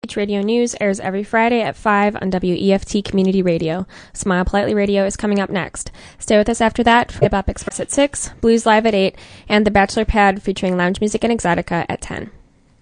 Beach Radio News airs every Friday at 5 on WEFT Community Radio. Smile Politely Radio is coming up next. Stay with us after that for Hip Hop Express at 6, Blues Live at 8, and The Bachelor Pad featuring lounge music and exotica at 10.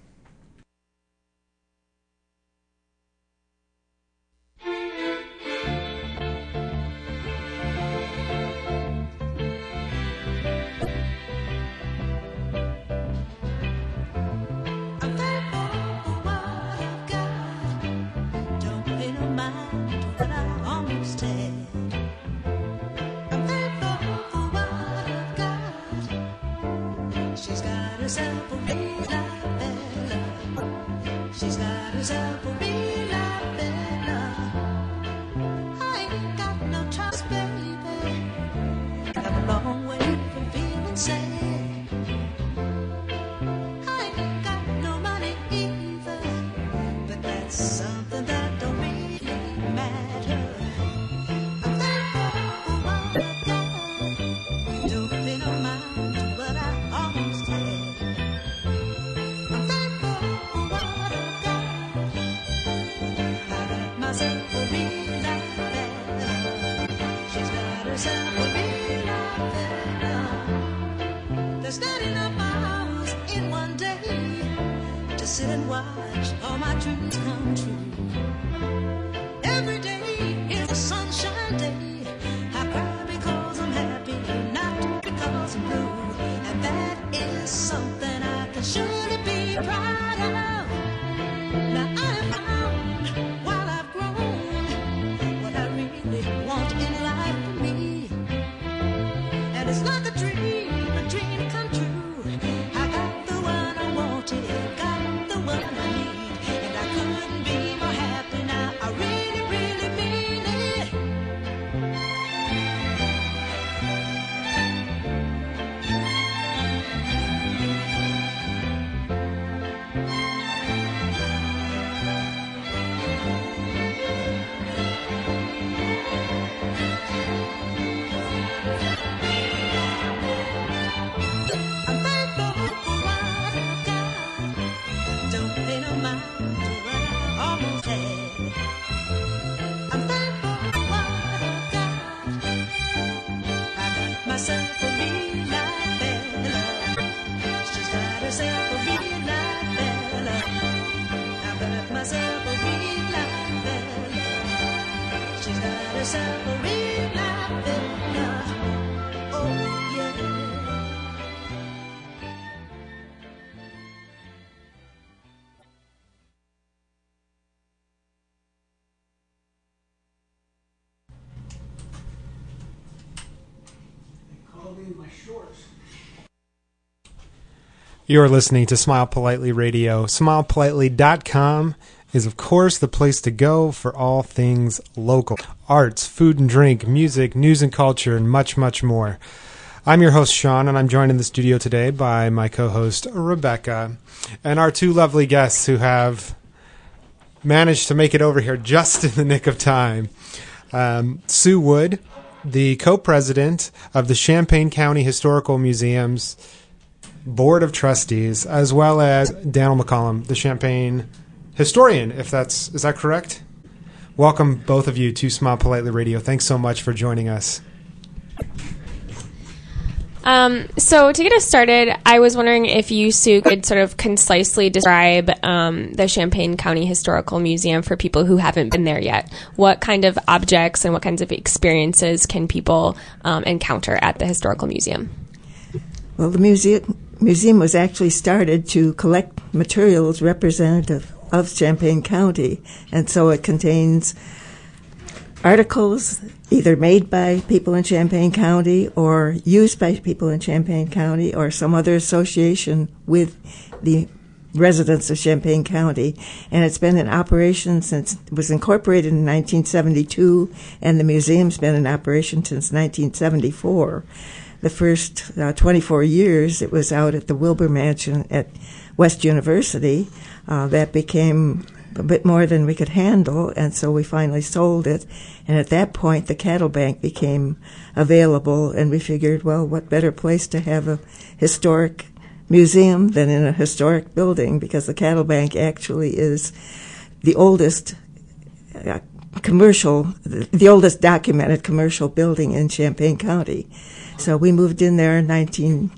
You're listening to Smile Politely Radio. SmilePolitely.com is, of course, the place to go for all things local. Arts, food and drink, music, news and culture, and much, much more. I'm your host, Sean, and I'm joined in the studio today by my co-host, Rebecca, and our two lovely guests who have managed to make it over here just in the nick of time. Sue Wood, the co-president of the Champaign County Historical Museum's Board of Trustees, as well as Daniel McCollum, the Champaign historian, is that correct? Welcome, both of you, to Smile Politely Radio. Thanks so much for joining us. So to get us started, I was wondering if you, Sue, could sort of concisely describe the Champaign County Historical Museum for people who haven't been there yet. What kind of objects and what kinds of experiences can people encounter at the Historical Museum? Well, the museum was actually started to collect materials representative of Champaign County, and so it contains articles either made by people in Champaign County or used by people in Champaign County or some other association with the residents of Champaign County. And it's been in operation since it was incorporated in 1972, and the museum's been in operation since 1974. The first 24 years it was out at the Wilbur Mansion at West University. That became a bit more than we could handle, and so we finally sold it. And at that point, the Cattle Bank became available, and we figured, well, what better place to have a historic museum than in a historic building, because the Cattle Bank actually is the oldest the oldest documented commercial building in Champaign County. So we moved in there in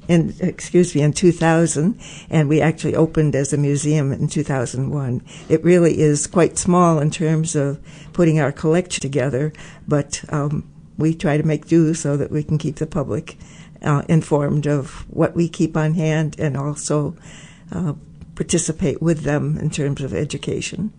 2000, and we actually opened as a museum in 2001. It really is quite small in terms of putting our collection together, but we try to make do so that we can keep the public informed of what we keep on hand and also participate with them in terms of education.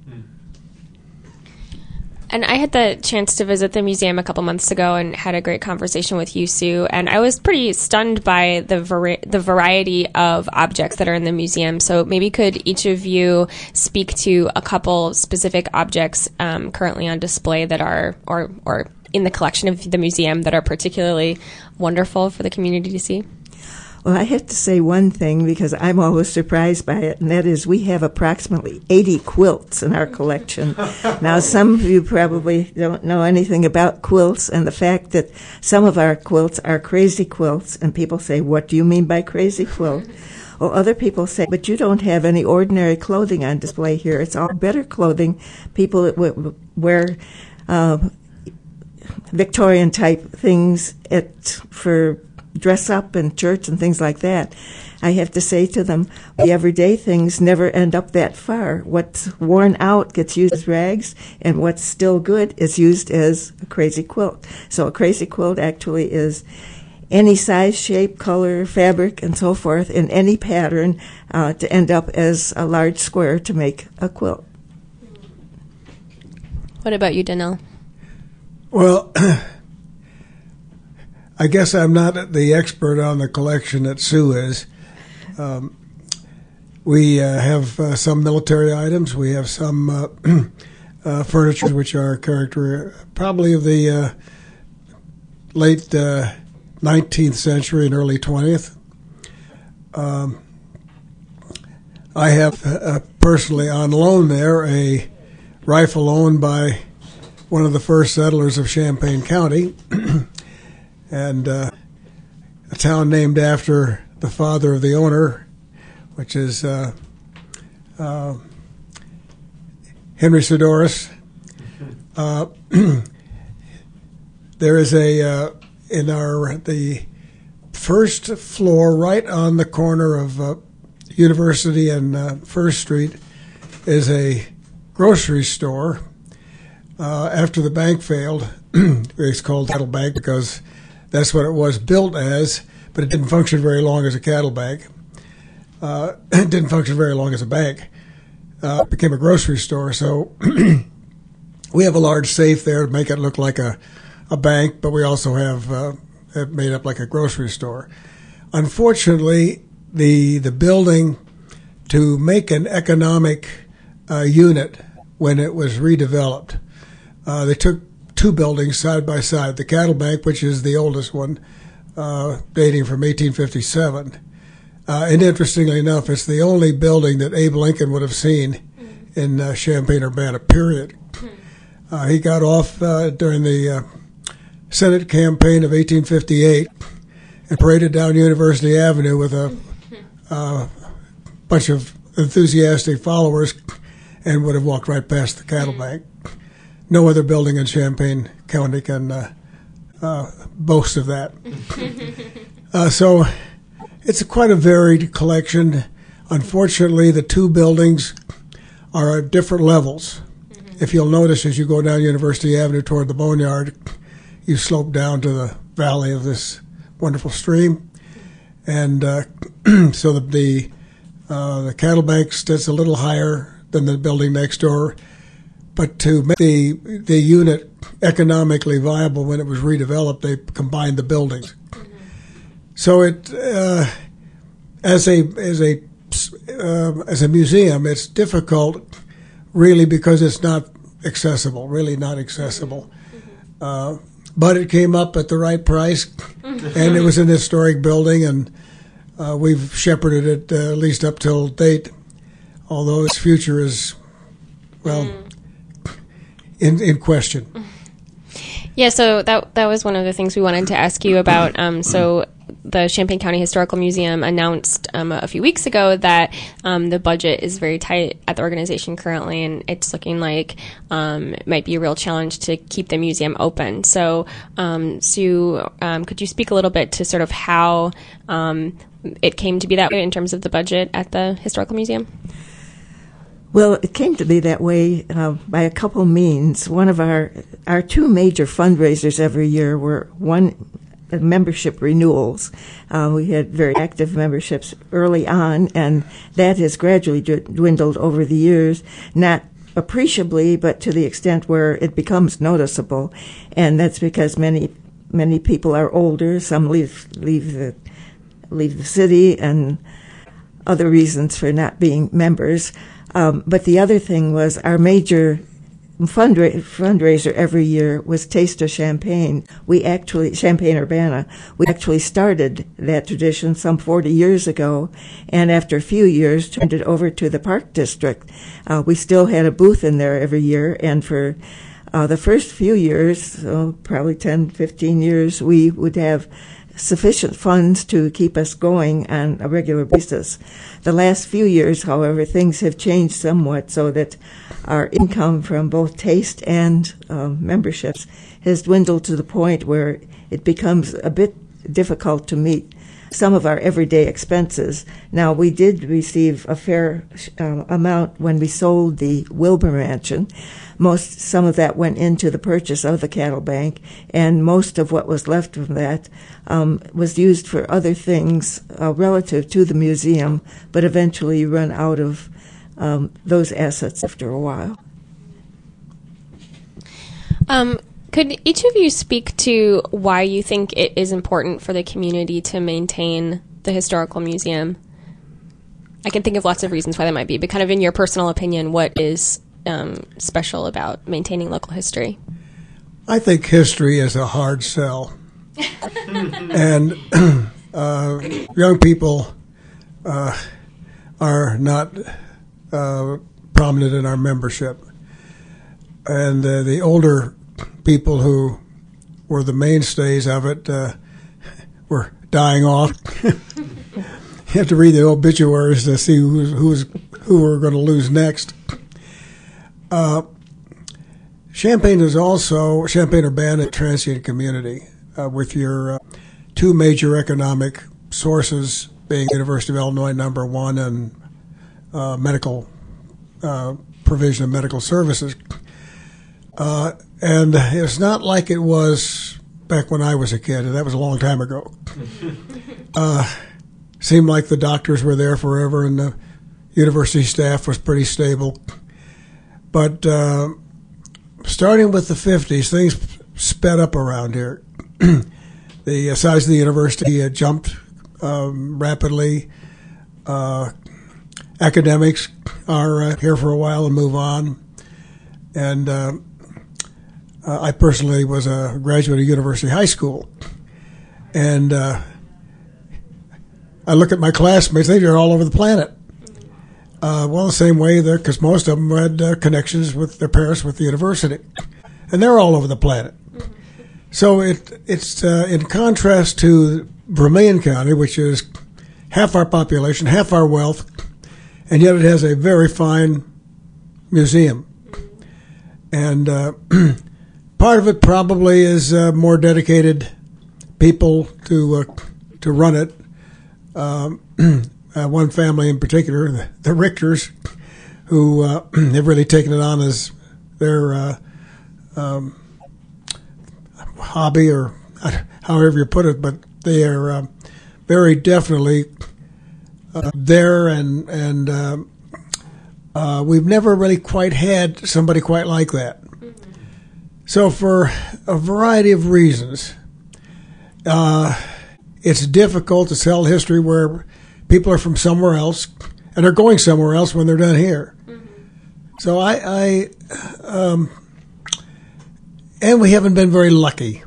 And I had the chance to visit the museum a couple months ago and had a great conversation with you, Sue. And I was pretty stunned by the variety of objects that are in the museum. So maybe could each of you speak to a couple specific objects currently on display that are, or in the collection of the museum that are particularly wonderful for the community to see? Well, I have to say one thing because I'm always surprised by it, and that is we have approximately 80 quilts in our collection. Now, some of you probably don't know anything about quilts, and the fact that some of our quilts are crazy quilts, and people say, what do you mean by crazy quilt? Well, other people say, but you don't have any ordinary clothing on display here. It's all better clothing. People that wear Victorian-type things for dress up in church and things like that. I have to say to them, the everyday things never end up that far. What's worn out gets used as rags, and what's still good is used as a crazy quilt. So a crazy quilt actually is any size, shape, color, fabric, and so forth in any pattern to end up as a large square to make a quilt. What about you, Danelle? Well, I guess I'm not the expert on the collection that Sue is. We have some military items. We have some furniture which are character probably of the late 19th century and early 20th. I have personally on loan there a rifle owned by one of the first settlers of Champaign County. And a town named after the father of the owner, which is Henry Sidoris. There is the first floor, right on the corner of University and First Street, is a grocery store. After the bank failed, it's called Cattle Bank because that's what it was built as, but it didn't function very long as a cattle bank. It didn't function very long as a bank. It became a grocery store, so we have a large safe there to make it look like a bank, but we also have it made up like a grocery store. Unfortunately, the building, to make an economic unit when it was redeveloped, they took two buildings side by side, the cattle bank, which is the oldest one, dating from 1857. And interestingly enough, it's the only building that Abe Lincoln would have seen in Champaign-Urbana, period. He got off during the Senate campaign of 1858 and paraded down University Avenue with a bunch of enthusiastic followers and would have walked right past the cattle bank. No other building in Champaign County can boast of that. So it's quite a varied collection. Unfortunately, the two buildings are at different levels. If you'll notice, as you go down University Avenue toward the Boneyard, you slope down to the valley of this wonderful stream. And so the cattle bank sits a little higher than the building next door. But to make the unit economically viable when it was redeveloped, they combined the buildings. So it as a museum, it's difficult, really, because it's not accessible. Really, not accessible. But it came up at the right price, and it was an historic building, and we've shepherded it at least up till date. Although its future is, well, in question. Yeah, so that was one of the things we wanted to ask you about. So the Champaign County Historical Museum announced a few weeks ago that the budget is very tight at the organization currently, and it's looking like it might be a real challenge to keep the museum open. So, Sue, could you speak a little bit to sort of how it came to be that way in terms of the budget at the Historical Museum? Well, it came to be that way by a couple means. One of our two major fundraisers every year were membership renewals. We had very active memberships early on, and that has gradually dwindled over the years, not appreciably, but to the extent where it becomes noticeable. And that's because many people are older. Some leave the city, and other reasons for not being members. But the other thing was our major fundraiser every year was Taste of Champaign. Champaign-Urbana. We actually started that tradition some 40 years ago, and after a few years turned it over to the Park District. We still had a booth in there every year, and for the first few years, probably 10, 15 years, we would have sufficient funds to keep us going on a regular basis. The last few years, however, things have changed somewhat so that our income from both taste and memberships has dwindled to the point where it becomes a bit difficult to meet some of our everyday expenses. Now, we did receive a fair amount when we sold the Wilbur Mansion. Some of that went into the purchase of the cattle bank, and most of what was left from that was used for other things relative to the museum, but eventually run out of those assets after a while. Could each of you speak to why you think it is important for the community to maintain the historical museum? I can think of lots of reasons why that might be, but kind of in your personal opinion, what is special about maintaining local history? I think history is a hard sell. And young people are not prominent in our membership. And the older people who were the mainstays of it were dying off. You have to read the obituaries to see who we're going to lose next. Champaign is also Champaign-Urbana transient community with your two major economic sources being University of Illinois #1 and medical provision of medical services. And it's not like it was back when I was a kid, and that was a long time ago. Seemed like the doctors were there forever, and the university staff was pretty stable. But starting with the 50s, things sped up around here. The size of the university had jumped rapidly. Academics are here for a while and move on. And I personally was a graduate of University High School. And I look at my classmates, they're all over the planet. Well, the same way there, because most of them had connections with their parents with the university. And they're all over the planet. So it's in contrast to Vermilion County, which is half our population, half our wealth, and yet it has a very fine museum. And part of it probably is more dedicated people to run it. One family in particular, the Richters, who have really taken it on as their hobby, or however you put it, but they are very definitely there, and we've never really quite had somebody quite like that. So for a variety of reasons, it's difficult to tell history where people are from somewhere else and are going somewhere else when they're done here. So and we haven't been very lucky.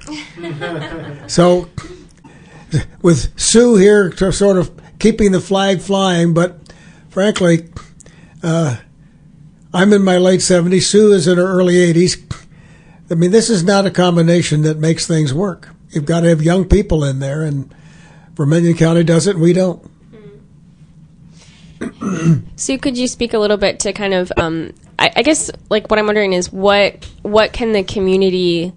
So with Sue here sort of keeping the flag flying, but frankly, I'm in my late 70s. Sue is in her early 80s. I mean, this is not a combination that makes things work. You've got to have young people in there, and Vermilion County does it and we don't. So could you speak a little bit to kind of, I guess, like what I'm wondering is what can the community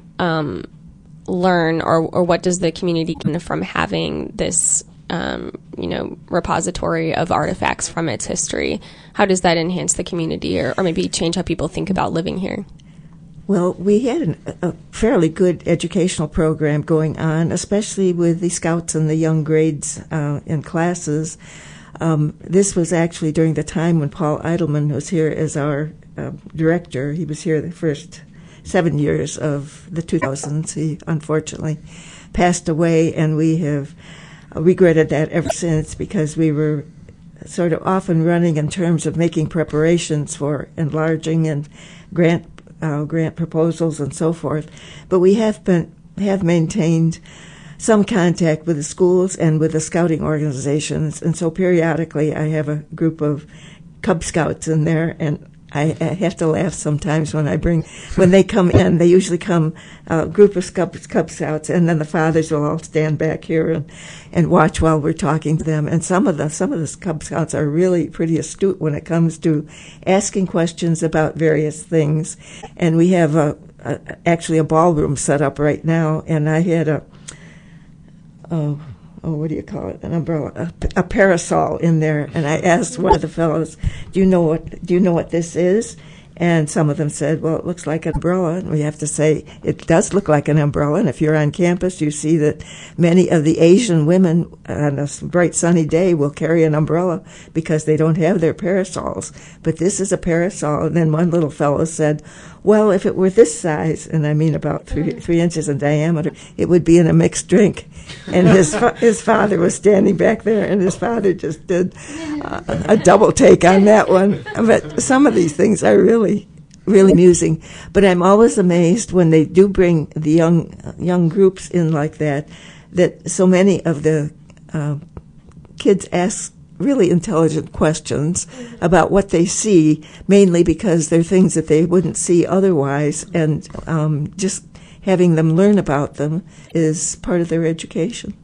learn, or what does the community gain from having this, repository of artifacts from its history? How does that enhance the community, or maybe change how people think about living here? Well, we had a fairly good educational program going on, especially with the Scouts and the young grades in classes. This was actually during the time when Paul Eidelman was here as our director. He was here the first 7 years of the 2000s. He unfortunately passed away, and we have regretted that ever since, because we were sort of off and running in terms of making preparations for enlarging and grant proposals and so forth. But we have maintained some contact with the schools and with the scouting organizations, and so periodically I have a group of Cub Scouts in there, and I have to laugh sometimes when they come in. They usually come a group of Cub Scouts, and then the fathers will all stand back here and watch while we're talking to them. And some of the Cub Scouts are really pretty astute when it comes to asking questions about various things. And we have actually a ballroom set up right now, and I had what do you call it? An umbrella, a parasol in there. And I asked one of the fellows, do you know what this is? And some of them said, well, it looks like an umbrella. And we have to say, it does look like an umbrella. And if you're on campus, you see that many of the Asian women on a bright sunny day will carry an umbrella because they don't have their parasols. But this is a parasol. And then one little fellow said, well, if it were this size, and I mean about 3 inches in diameter, it would be in a mixed drink. And his father was standing back there, and his father just did a double take on that one. But some of these things are really, really amusing. But I'm always amazed when they do bring the young groups in like that so many of the kids ask really intelligent questions about what they see, mainly because they're things that they wouldn't see otherwise, and just having them learn about them is part of their education.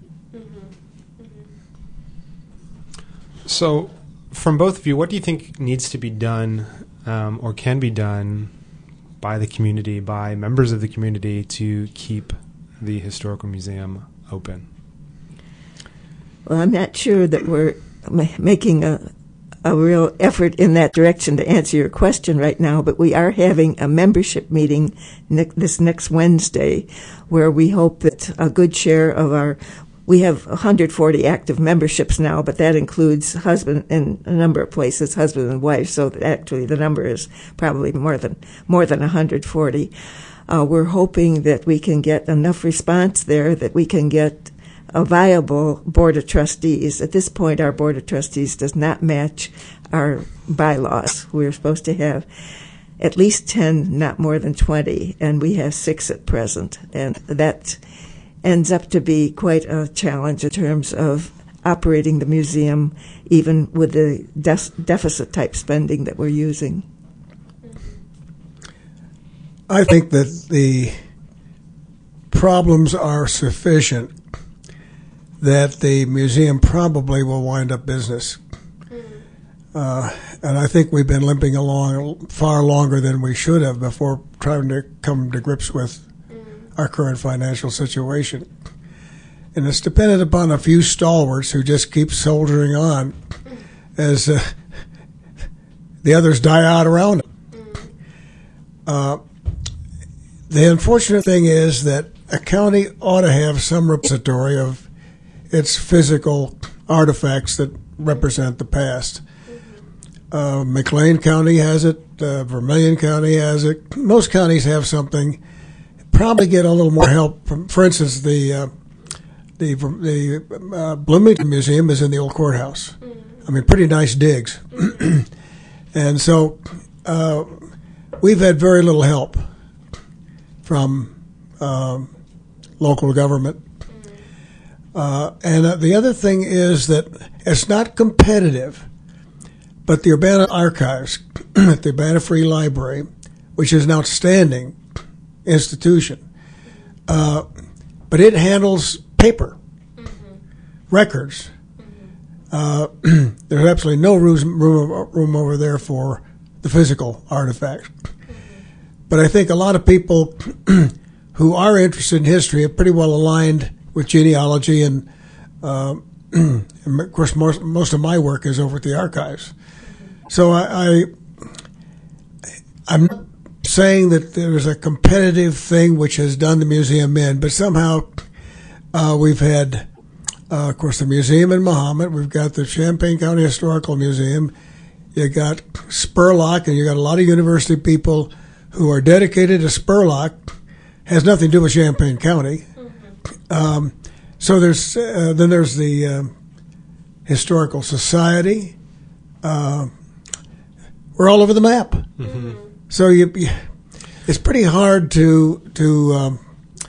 So, from both of you, what do you think needs to be done or can be done by the community, by members of the community, to keep the Historical Museum open? Well, I'm not sure that we're making a real effort in that direction to answer your question right now, but we are having a membership meeting this next Wednesday, where we hope that a good share of we have 140 active memberships now, but that includes husband in a number of places, husband and wife, so actually the number is probably more than 140. We're hoping that we can get enough response there that we can get a viable board of trustees. At this point, our board of trustees does not match our bylaws. We're supposed to have at least 10, not more than 20, and we have 6 at present. And that ends up to be quite a challenge in terms of operating the museum, even with the deficit-type spending that we're using. I think that the problems are sufficient that the museum probably will wind up business. And I think we've been limping along far longer than we should have before trying to come to grips with our current financial situation. And it's dependent upon a few stalwarts who just keep soldiering on as the others die out around them. The unfortunate thing is that a county ought to have some repository of its physical artifacts that represent the past. McLean County has it. Vermilion County has it. Most counties have something. Probably get a little more help from, for instance, the Bloomington Museum is in the old courthouse. I mean, pretty nice digs. And so we've had very little help from local government. And the other thing is that it's not competitive, but the Urbana Archives at the Urbana Free Library, which is an outstanding institution, but it handles paper. records. There's absolutely no room over there for the physical artifacts. But I think a lot of people who are interested in history are pretty well aligned with genealogy, and of course most of my work is over at the archives. So I'm not saying that there's a competitive thing which has done the museum in, but somehow we've had, of course, the museum in Mahomet. We've got the Champaign County Historical Museum. You got Spurlock, and you got a lot of university people who are dedicated to Spurlock. Has nothing to do with Champaign County. So there's then there's the Historical Society. We're all over the map. Mm-hmm. So it's pretty hard to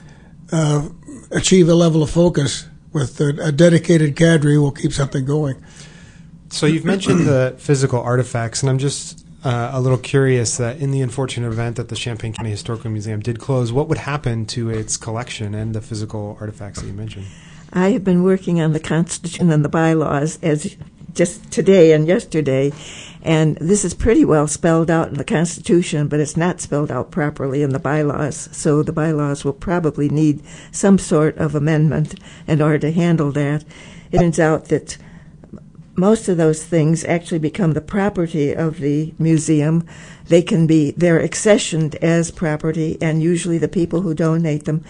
achieve a level of focus with a dedicated cadre who will keep something going. So you've mentioned the physical artifacts, and I'm just a little curious that in the unfortunate event that the Champaign County Historical Museum did close, what would happen to its collection and the physical artifacts that you mentioned? I have been working on the Constitution and the bylaws as just today and yesterday, and this is pretty well spelled out in the Constitution, but it's not spelled out properly in the bylaws, so the bylaws will probably need some sort of amendment in order to handle that. It turns out that most of those things actually become the property of the museum. They're accessioned as property, and usually the people who donate them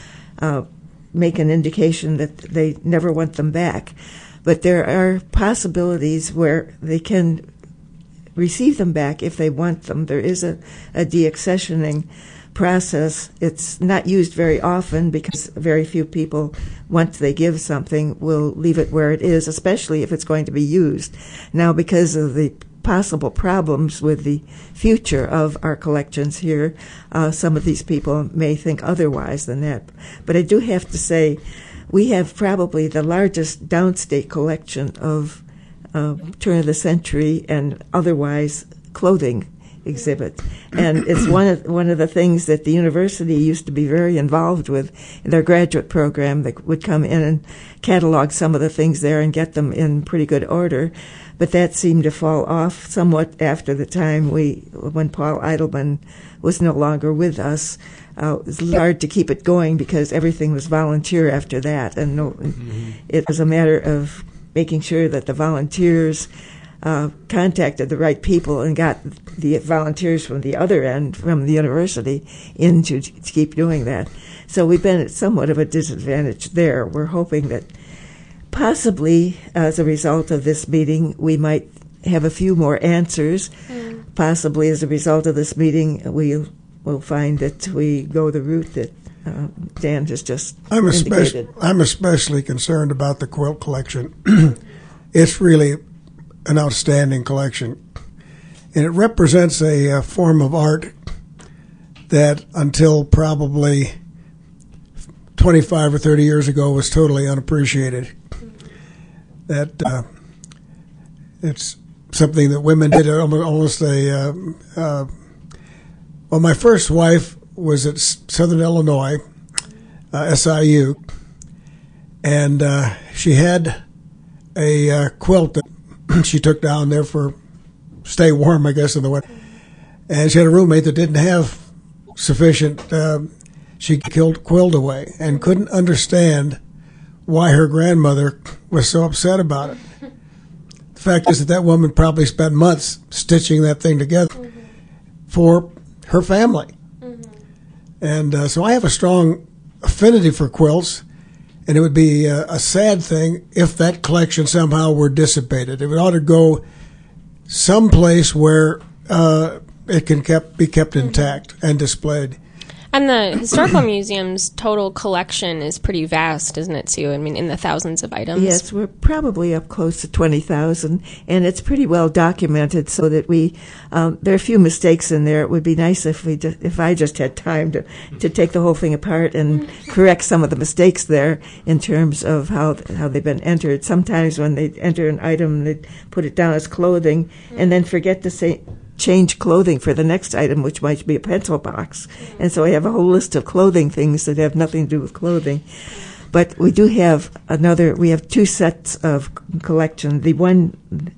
make an indication that they never want them back. But there are possibilities where they can receive them back if they want them. There is a deaccessioning process. It's not used very often because very few people, once they give something, will leave it where it is, especially if it's going to be used. Now, because of the possible problems with the future of our collections here, some of these people may think otherwise than that. But I do have to say, we have probably the largest downstate collection of turn of the century and otherwise clothing exhibit, and it's one of the things that the university used to be very involved with in their graduate program. They would come in and catalog some of the things there and get them in pretty good order, but that seemed to fall off somewhat after the time when Paul Eidelman was no longer with us. It was hard to keep it going because everything was volunteer after that, and it was a matter of making sure that the volunteers contacted the right people and got the volunteers from the other end, from the university, in to keep doing that. So we've been at somewhat of a disadvantage there. We're hoping that possibly as a result of this meeting, we might have a few more answers. Possibly as a result of this meeting, we'll find that we go the route that Dan has just indicated. I'm especially concerned about the quilt collection. It's really an outstanding collection, and it represents a form of art that until probably 25 or 30 years ago was totally unappreciated. That it's something that women did almost well, my first wife was at Southern Illinois, SIU, and she had a quilt that she took down there for stay warm, I guess, in the winter. And she had a roommate that didn't have sufficient. She quilled away and couldn't understand why her grandmother was so upset about it. The fact is that woman probably spent months stitching that thing together for her family. And so I have a strong affinity for quilts, and it would be a sad thing if that collection somehow were dissipated. It ought to go someplace where it can be kept intact and displayed. And the Historical Museum's total collection is pretty vast, isn't it, Sue? I mean, in the thousands of items. Yes, we're probably up close to 20,000, and it's pretty well documented so that there are a few mistakes in there. It would be nice if I just had time to take the whole thing apart and correct some of the mistakes there in terms of how they've been entered. Sometimes when they enter an item, they put it down as clothing and then forget to change clothing for the next item, which might be a pencil box. And so I have a whole list of clothing things that have nothing to do with clothing. But we do have we have two sets of collection. The one,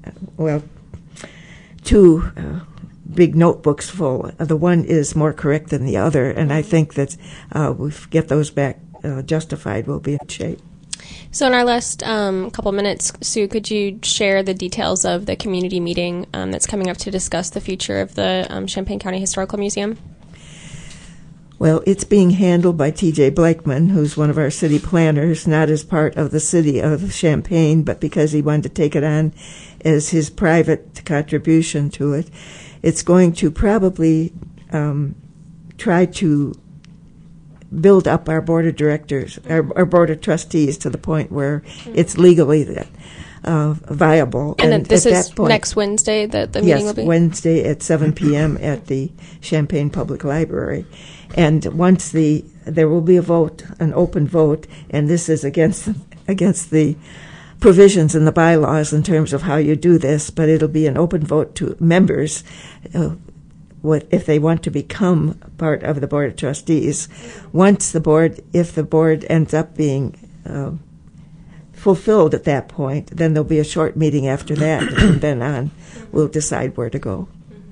two big notebooks full. The one is more correct than the other, and I think that we get those back justified, we'll be in shape. So in our last couple minutes, Sue, could you share the details of the community meeting that's coming up to discuss the future of the Champaign County Historical Museum? Well, it's being handled by T.J. Blakeman, who's one of our city planners, not as part of the city of Champaign, but because he wanted to take it on as his private contribution to it. It's going to probably try to build up our board of directors, our board of trustees, to the point where it's legally viable. And this is next Wednesday that the meeting will be? Yes, Wednesday at 7 p.m. at the Champaign Public Library. And once there will be a vote, an open vote, and this is against the provisions in the bylaws in terms of how you do this, but it'll be an open vote to members if they want to become part of the Board of Trustees. If the board ends up being fulfilled at that point, then there'll be a short meeting after that, and from then on we'll decide where to go.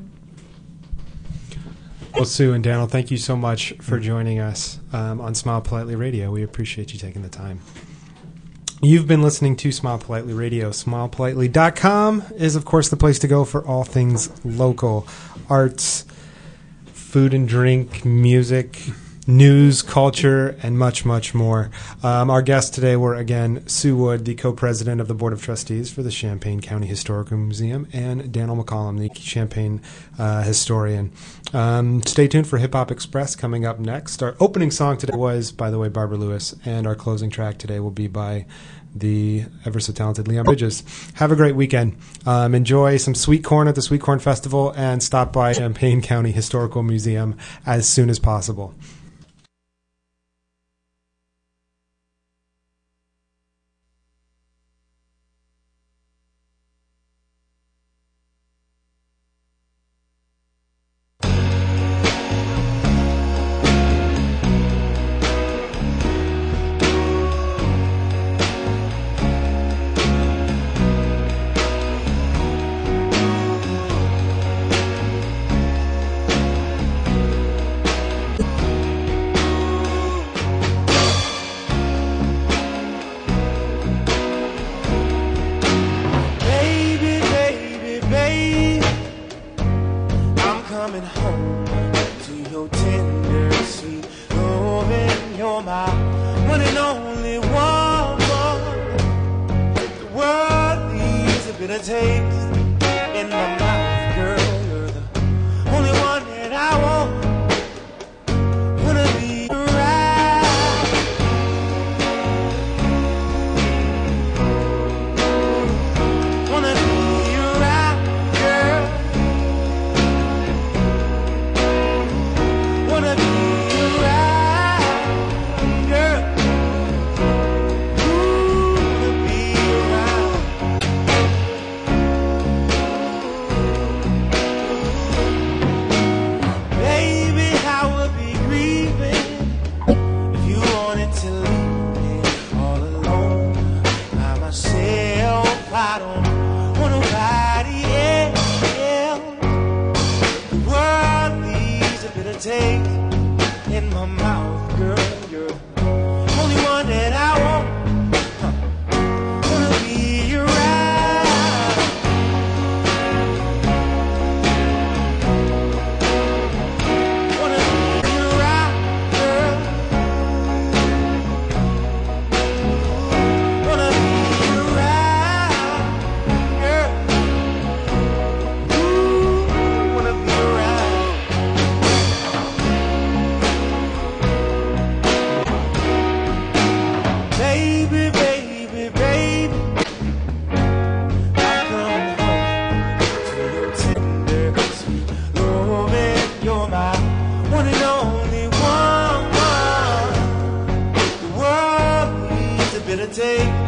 Well, Sue and Daniel, thank you so much for joining us on Smile Politely Radio. We appreciate you taking the time. You've been listening to Smile Politely Radio. SmilePolitely.com is, of course, the place to go for all things local. Arts, food and drink, music, news, culture, and much, much more. Our guests today were, again, Sue Wood, the co-president of the Board of Trustees for the Champaign County Historical Museum, and Daniel McCollum, the Champaign historian. Stay tuned for Hip Hop Express coming up next. Our opening song today was, by the way, Barbara Lewis, and our closing track today will be by the ever so talented Leon Bridges. Have a great weekend. Enjoy some sweet corn at the Sweet Corn Festival, and stop by Champaign County Historical Museum as soon as possible. Take